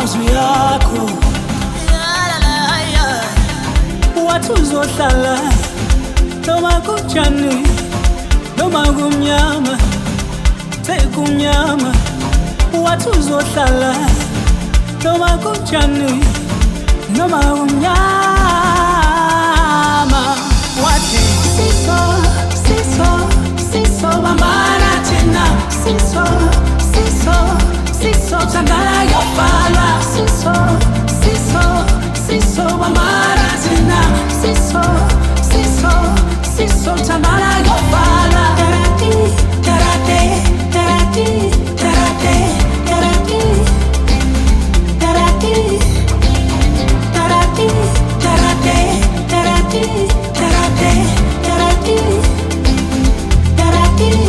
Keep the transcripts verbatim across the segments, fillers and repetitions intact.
amazwi akho wathi uzohlala noma kunjani noma kumnyama sekumnyama wathi uzohlala noma kunjani noma kumnyama wathi siso siso siso bambana thina siso siso siso thandana yofana siso siso siso bambana thina siso siso siso thandana yofana tarati tarate tarati tarate tarati tarati tarati tarate tarati tarate tarati tarati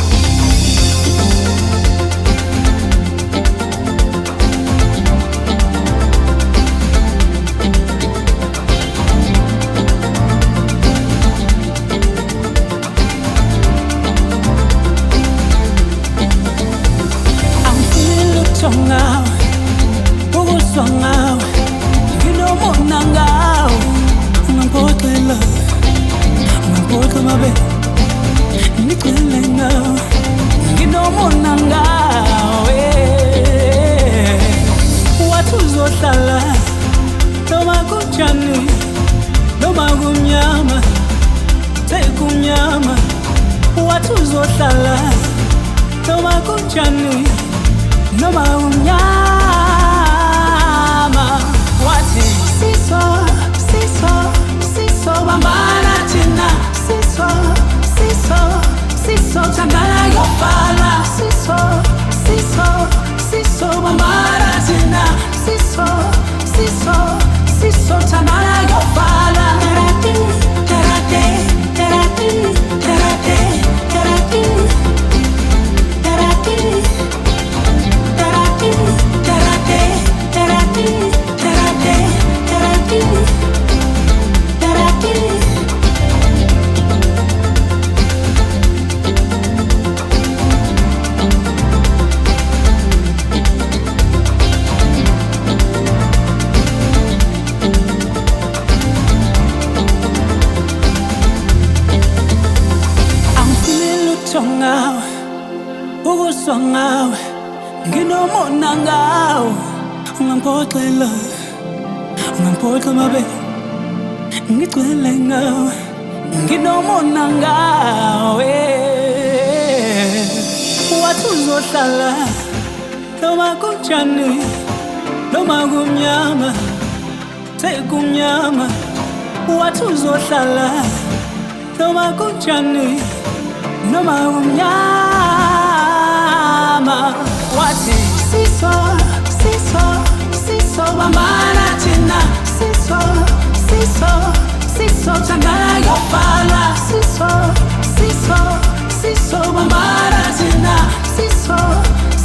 Now, ukuswa ngawe, nginomona ngawe, ungangiphoxa love, ungangiphoxa mabe, ngicele ngawe, nginomona ngawe. Wathi uzohlala, noma kunjani, noma kumnyama, sekumnyama. Wathi uzohlala, noma kunjani, noma umnyama wathi siso siso siso bambana thina siso siso siso thandana yofana siso siso siso bambana thina siso siso siso thandana yofana tarati tarate tarati tarate tarati tarati ngawe ukuswa ngawe nginomona ngawe ungangiphoxa love ungangiphoxa mabe ngicele ngawe nginomona ngawe wathi uzohlala noma kunjani noma kumnyama sekumnyama wathi uzohlala noma kunjani noma umnyama wathi siso siso siso bambana thina siso siso siso thandana yofana siso siso siso bambana thina siso